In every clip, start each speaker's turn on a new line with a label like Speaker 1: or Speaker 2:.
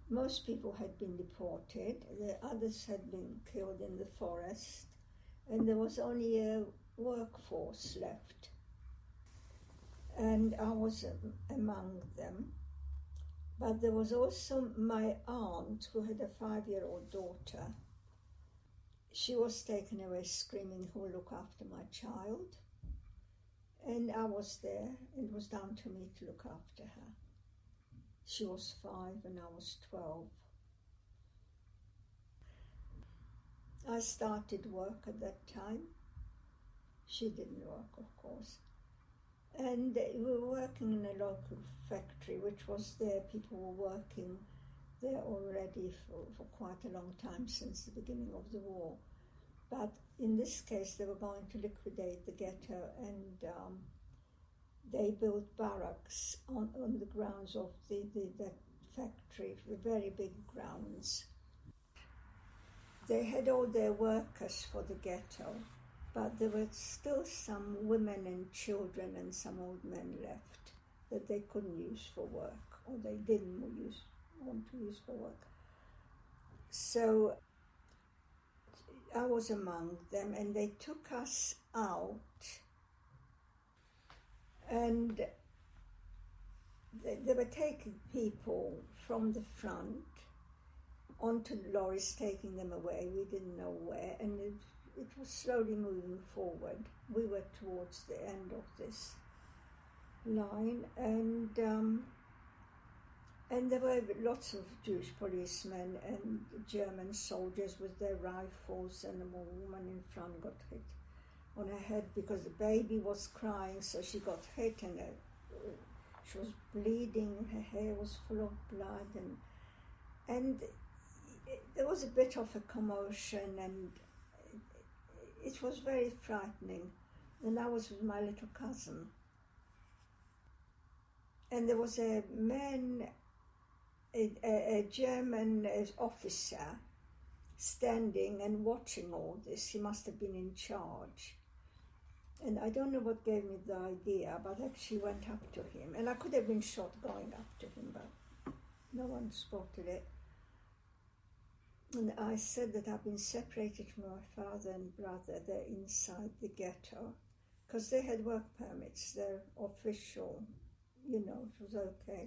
Speaker 1: Most people had been deported, the others had been killed in the forest, and there was only a workforce left. And I was among them. But there was also my aunt, who had a 5-year-old daughter. She was taken away screaming, "Who will look after my child?" And I was there, and it was down to me to look after her. She was 5 and I was 12. I started work at that time. She didn't work, of course. And we were working in a local factory, which was there. People were working there already for quite a long time, since the beginning of the war. But in this case, they were going to liquidate the ghetto, and they built barracks on the grounds of that factory, very big grounds. They had all their workers for the ghetto, but there were still some women and children and some old men left that they couldn't use for work, or they didn't want to use for work. So I was among them, and they took us out, and they were taking people from the front onto lorries, taking them away. We didn't know where, and it was slowly moving forward. We were towards the end of this line, and there were lots of Jewish policemen and German soldiers with their rifles, and a woman in front got hit on her head because the baby was crying, so she got hit, and she was bleeding, her hair was full of blood, and there was a bit of a commotion, and it was very frightening. And I was with my little cousin, and there was a man, a German officer, standing and watching all this. He must have been in charge. And I don't know what gave me the idea, but I actually went up to him. And I could have been shot going up to him, but no one spotted it. And I said that I've been separated from my father and brother. They're inside the ghetto, because they had work permits. They're official, it was okay.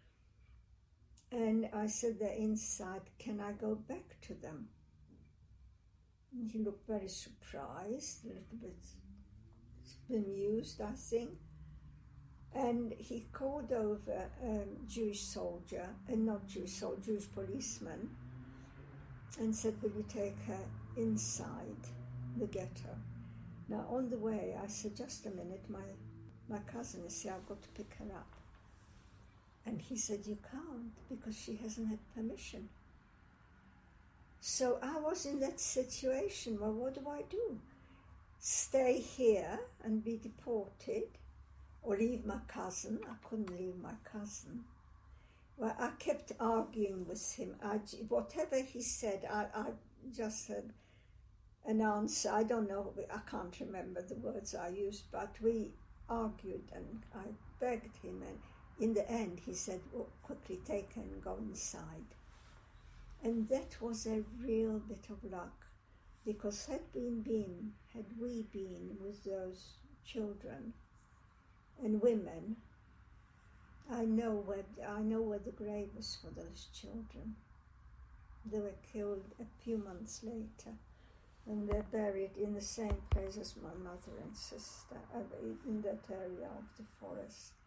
Speaker 1: And I said, "They're inside, can I go back to them?" And he looked very surprised, a little bit bemused, I think. And he called over a Jewish soldier, Jewish policeman, and said, "Will you take her inside the ghetto?" Now, on the way, I said, "Just a minute, my cousin is here, I've got to pick her up." And he said, "You can't, because she hasn't had permission." So I was in that situation. Well, what do I do? Stay here and be deported, or leave my cousin? I couldn't leave my cousin. Well, I kept arguing with him. Whatever he said, I just said an answer. I don't know, I can't remember the words I used, but we argued, and I begged him, and in the end he said, "Oh, quickly take her and go inside." And that was a real bit of luck, because had we been with those children and women, I know where the grave was for those children. They were killed a few months later, and they're buried in the same place as my mother and sister, in that area of the forest.